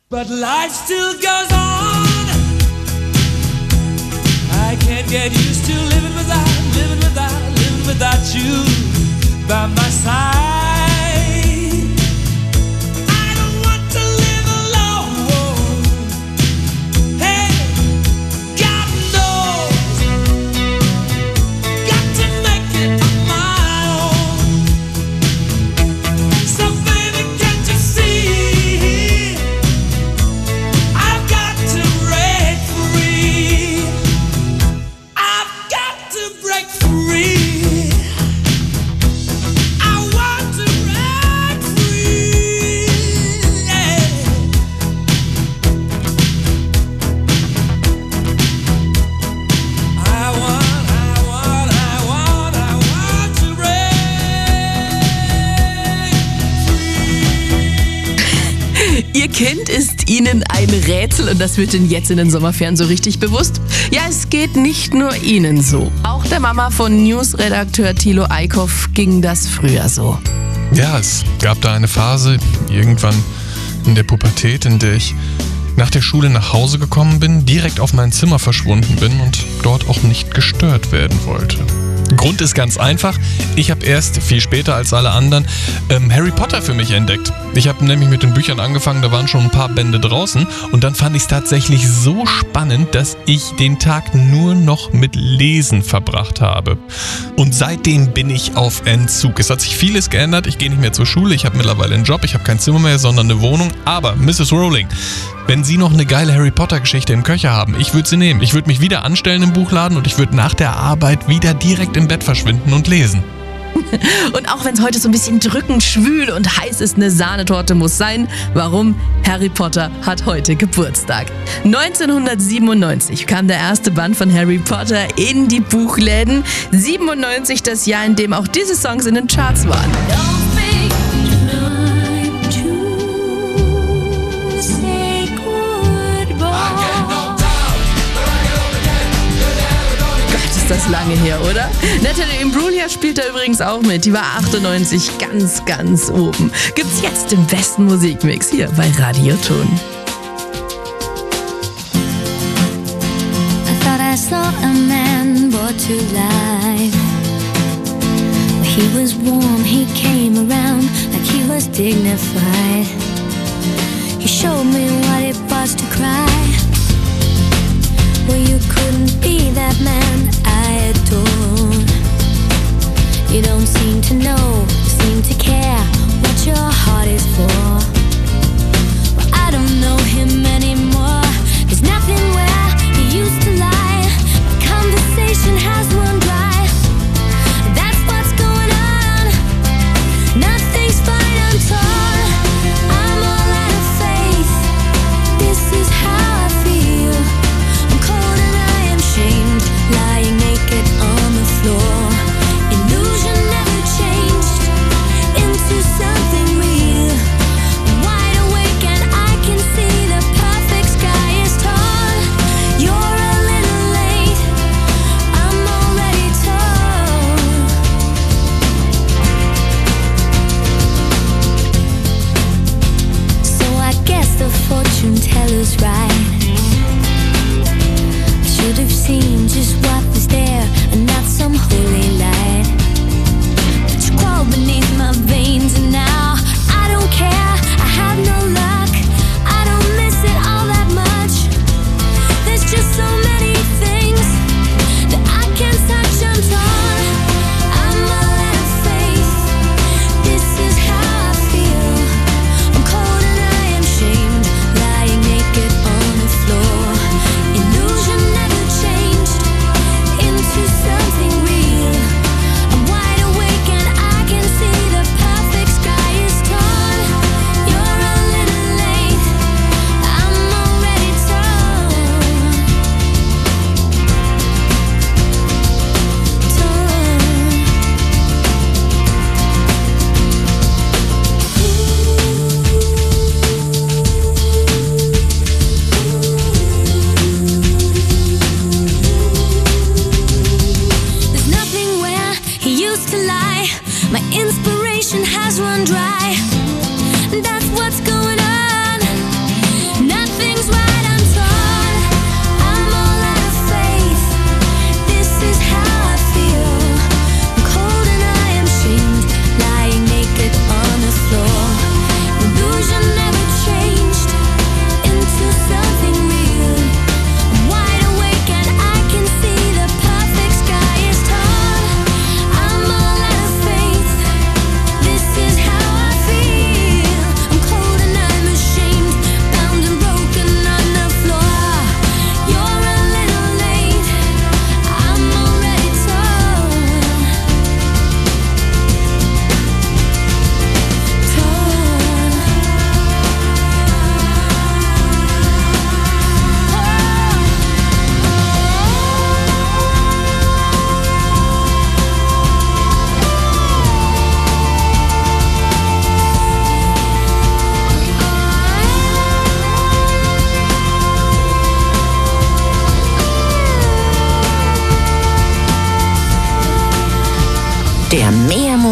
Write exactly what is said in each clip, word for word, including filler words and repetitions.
But life still goes on. I can't get used to living without, living without, living without you by my side. Ihr Kind ist Ihnen ein Rätsel und das wird Ihnen jetzt in den Sommerferien so richtig bewusst. Ja, es geht nicht nur Ihnen so. Auch der Mama von Newsredakteur Thilo Eickhoff ging das früher so. Ja, es gab da eine Phase, irgendwann in der Pubertät, in der ich nach der Schule nach Hause gekommen bin, direkt auf mein Zimmer verschwunden bin und dort auch nicht gestört werden wollte. Grund ist ganz einfach, ich habe erst, viel später als alle anderen, ähm, Harry Potter für mich entdeckt. Ich habe nämlich mit den Büchern angefangen, da waren schon ein paar Bände draußen und dann fand ich es tatsächlich so spannend, dass ich den Tag nur noch mit Lesen verbracht habe. Und seitdem bin ich auf Entzug. Es hat sich vieles geändert, ich gehe nicht mehr zur Schule, ich habe mittlerweile einen Job, ich habe kein Zimmer mehr, sondern eine Wohnung. Aber Misses Rowling, wenn Sie noch eine geile Harry Potter Geschichte im Köcher haben, ich würde sie nehmen. Ich würde mich wieder anstellen im Buchladen und ich würde nach der Arbeit wieder direkt im Bett verschwinden und lesen. Und auch wenn es heute so ein bisschen drückend, schwül und heiß ist, eine Sahnetorte muss sein. Warum? Harry Potter hat heute Geburtstag. neunzehnhundertsiebenundneunzig kam der erste Band von Harry Potter in die Buchläden. siebenundneunzig das Jahr, in dem auch diese Songs in den Charts waren. Ist das lange her, oder? Natalie Imbruglia spielt da übrigens auch mit. Die war achtundneunzig ganz, ganz oben. Gibt's jetzt im besten Musikmix hier bei Radioton. I thought I saw a man brought to life. He was warm, he came around like he was dignified. He showed me what it was to cry. Well, you couldn't be that man I adored. You don't seem to know, seem to care what your heart is for. Well, I don't know him anymore. There's nothing where he used to lie. My conversation has run dry. That's what's going on. Nothing's fine, I'm torn. I'm all out of faith. This is how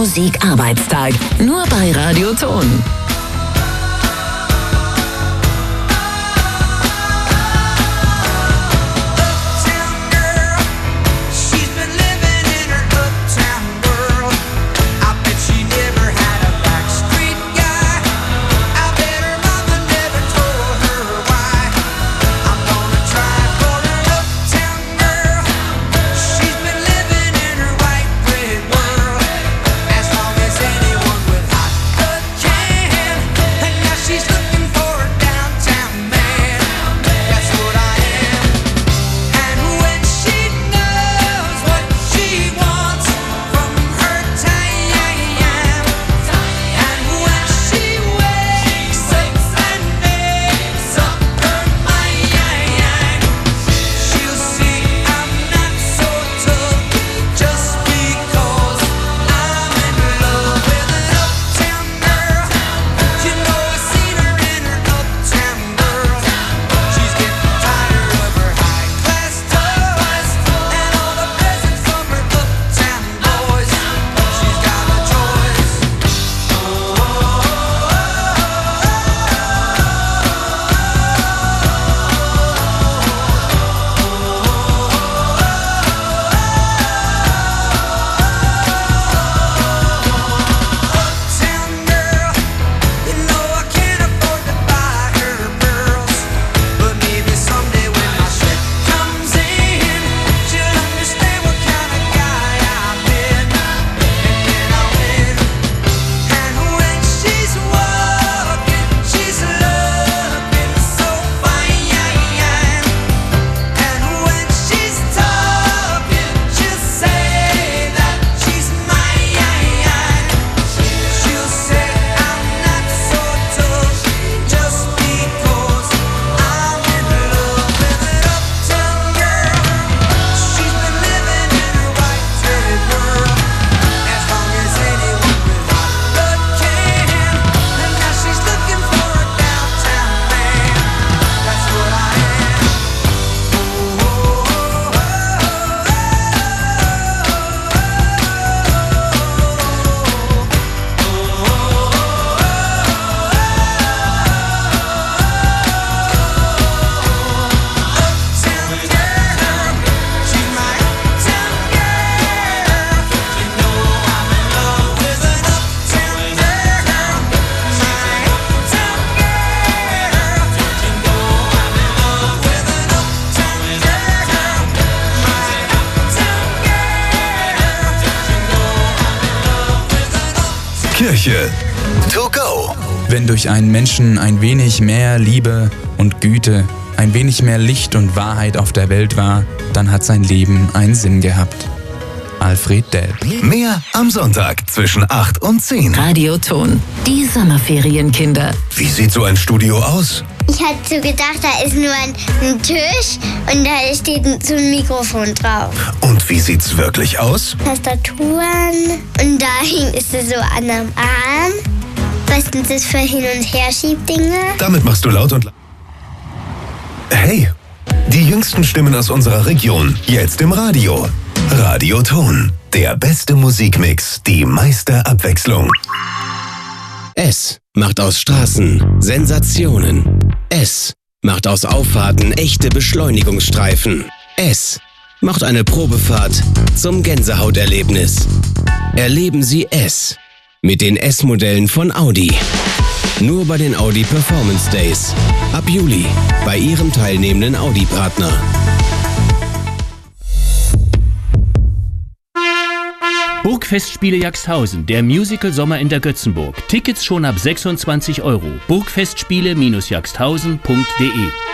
Musikarbeitstag. Nur bei Radioton. Kirche to go. Wenn durch einen Menschen ein wenig mehr Liebe und Güte, ein wenig mehr Licht und Wahrheit auf der Welt war, dann hat sein Leben einen Sinn gehabt. Alfred Delp. Mehr am Sonntag zwischen acht und zehn. Radioton, die Sommerferienkinder. Wie sieht so ein Studio aus? Ich hatte so gedacht, da ist nur ein, ein Tisch und da steht so ein Mikrofon drauf. Und wie sieht's wirklich aus? Tastaturen und da ist es so an einem Arm. Was sind das für Hin- und Herschiebdinge? Damit machst du laut und... Hey, die jüngsten Stimmen aus unserer Region, jetzt im Radio. Radioton, der beste Musikmix, die meiste Abwechslung. S macht aus Straßen Sensationen. S macht aus Auffahrten echte Beschleunigungsstreifen. S macht eine Probefahrt zum Gänsehauterlebnis. Erleben Sie S mit den S-Modellen von Audi. Nur bei den Audi Performance Days. Ab Juli bei Ihrem teilnehmenden Audi-Partner. Burgfestspiele Jagsthausen, der Musical Sommer in der Götzenburg. Tickets schon ab sechsundzwanzig Euro. burgfestspiele Bindestrich jagsthausen Punkt de.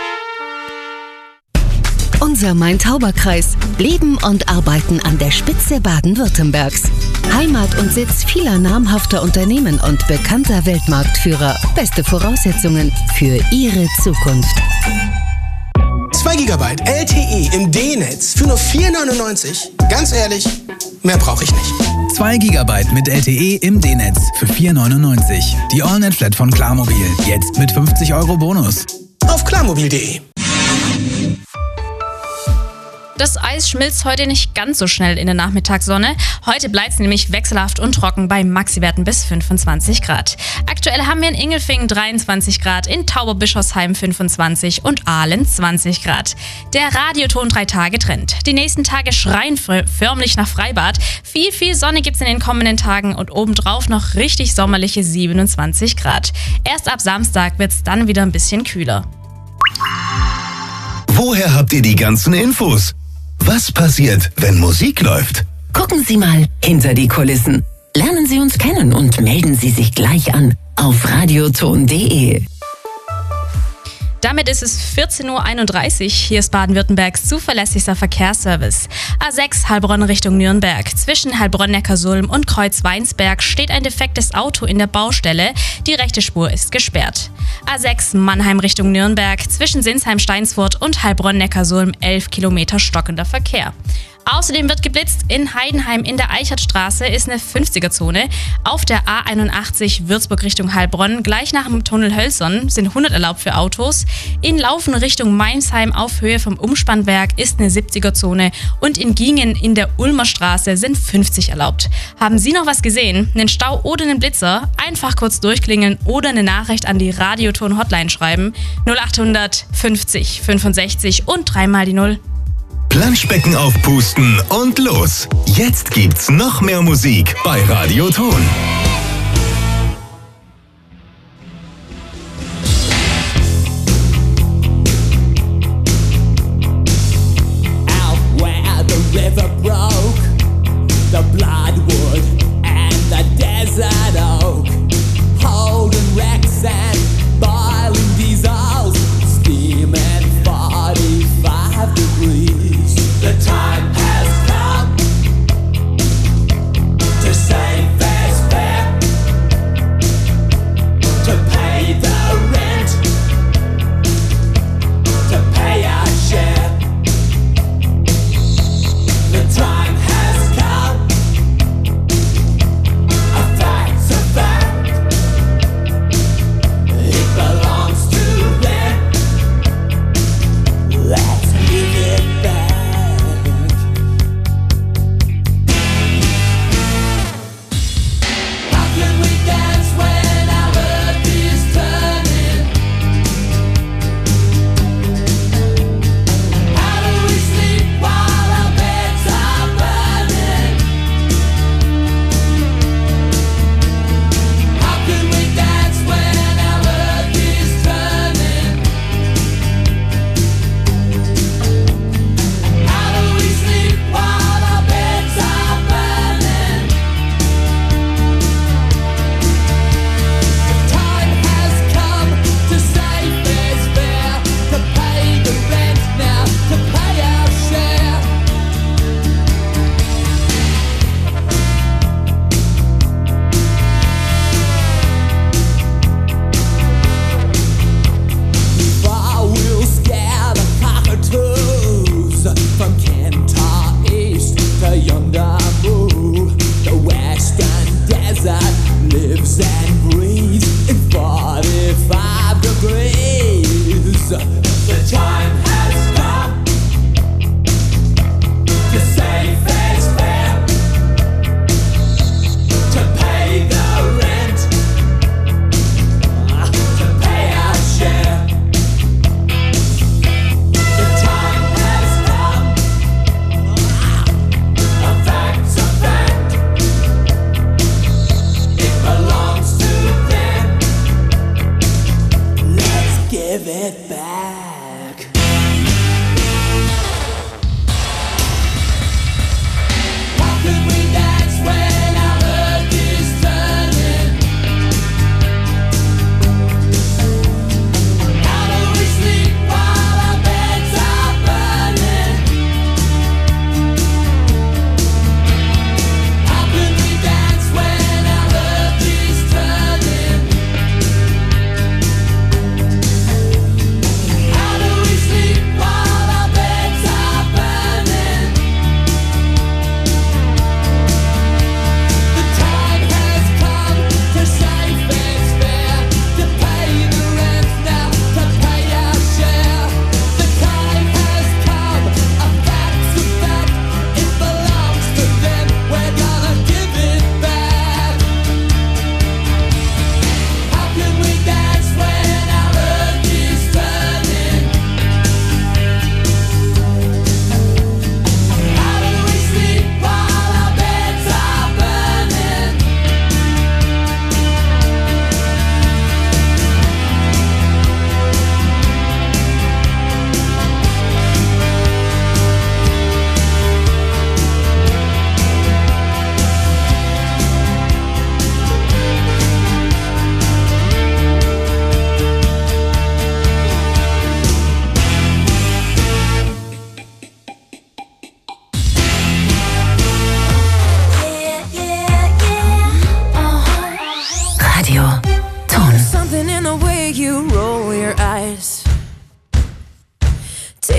Unser Main-Tauber-Kreis. Leben und arbeiten an der Spitze Baden-Württembergs. Heimat und Sitz vieler namhafter Unternehmen und bekannter Weltmarktführer. Beste Voraussetzungen für Ihre Zukunft. zwei Gigabyte L T E im D-Netz für nur vier neunundneunzig. Ganz ehrlich, mehr brauche ich nicht. zwei Gigabyte mit L T E im D-Netz für vier neunundneunzig. Die AllNet-Flat von Klarmobil. Jetzt mit fünfzig Euro Bonus. Auf klarmobil Punkt de. Das Eis schmilzt heute nicht ganz so schnell in der Nachmittagssonne. Heute bleibt es nämlich wechselhaft und trocken bei Maxiwerten bis fünfundzwanzig Grad. Aktuell haben wir in Ingelfingen dreiundzwanzig Grad, in Tauberbischofsheim fünfundzwanzig und Aalen zwanzig Grad. Der Radioton drei Tage Trend. Die nächsten Tage schreien förmlich nach Freibad. Viel, viel Sonne gibt's in den kommenden Tagen und obendrauf noch richtig sommerliche siebenundzwanzig Grad. Erst ab Samstag wird's dann wieder ein bisschen kühler. Woher habt ihr die ganzen Infos? Was passiert, wenn Musik läuft? Gucken Sie mal hinter die Kulissen. Lernen Sie uns kennen und melden Sie sich gleich an auf radioton punkt de. Damit ist es vierzehn Uhr einunddreißig. Hier ist Baden-Württembergs zuverlässigster Verkehrsservice. A sechs Heilbronn Richtung Nürnberg. Zwischen Heilbronn-Neckarsulm und Kreuz-Weinsberg steht ein defektes Auto in der Baustelle. Die rechte Spur ist gesperrt. A sechs Mannheim Richtung Nürnberg. Zwischen Sinsheim-Steinsfurt und Heilbronn-Neckarsulm elf Kilometer stockender Verkehr. Außerdem wird geblitzt. In Heidenheim in der Eichertstraße ist eine fünfziger-Zone. Auf der A einundachtzig Würzburg Richtung Heilbronn, gleich nach dem Tunnel Hölzern, sind hundert erlaubt für Autos. In Laufen Richtung Mainsheim auf Höhe vom Umspannwerk ist eine siebziger-Zone. Und in Gingen in der Ulmer Straße sind fünfzig erlaubt. Haben Sie noch was gesehen? Einen Stau oder einen Blitzer? Einfach kurz durchklingeln oder eine Nachricht an die Radioton-Hotline schreiben. null achthundert fünfzig fünfundsechzig und dreimal die Null. Planschbecken aufpusten und los. Jetzt gibt's noch mehr Musik bei Radioton. Out where the river broke, the bloodwood and the desert oak, holding wrecks and boiling diesels, steaming forty-five degrees. The time has come to say fair's fair, to pay the rent, to pay our share. The time has come, a fact's a fact, it belongs to them. Let's give it back.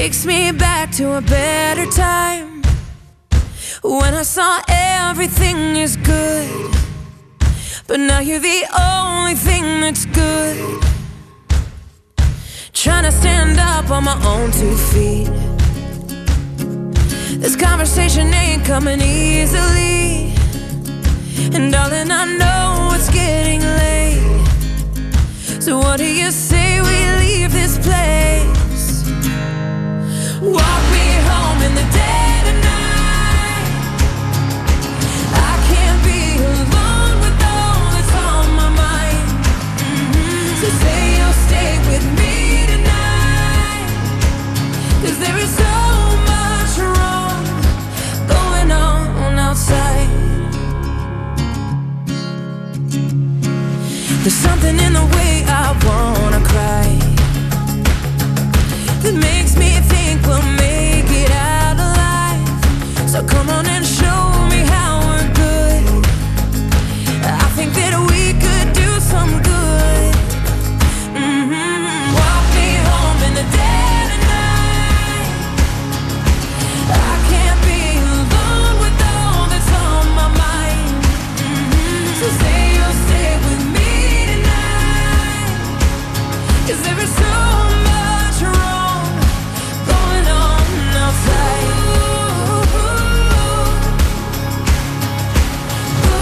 takes me back to a better time, when I saw everything is good, but now you're the only thing that's good. Trying to stand up on my own two feet. This conversation ain't coming easily, and darling, I know it's getting late. So what do you say we leave this place? Walk me home in the dead of night. I can't be alone with all that's on my mind. Mm-hmm. So say you'll stay with me tonight, 'cause there is so much wrong going on outside. There's something in the way I wanna cry that makes me think we'll make it out alive. So come on and show me how we're good. I think that we could do some good. Mm-hmm. Walk me home in the dead of night. I can't be alone with all that's on my mind. Mm-hmm. So say you'll stay with me, 'cause there is so much wrong going on outside. Ooh, ooh,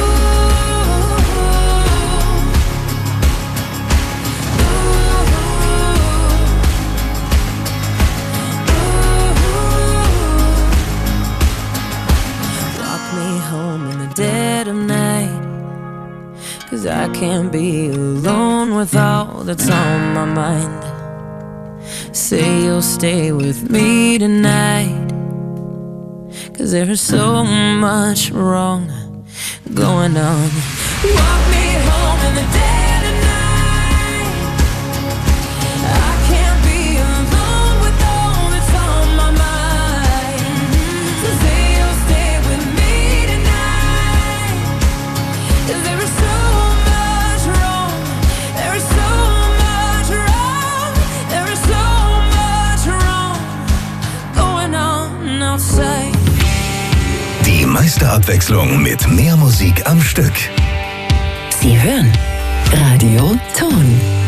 ooh. Walk me home in the dead of night, 'cause I can't be alone with all that's on my mind. Say you'll stay with me tonight, 'cause there is so much wrong going on. Walk me home in the dead of night. I can't be alone with all that's on my mind. So say you'll stay with me tonight, 'cause there is so much wrong. There is so much wrong. There is so much wrong going on outside. Die Meisterabwechslung mit mehr Musik am Stück. Sie hören Radio Ton.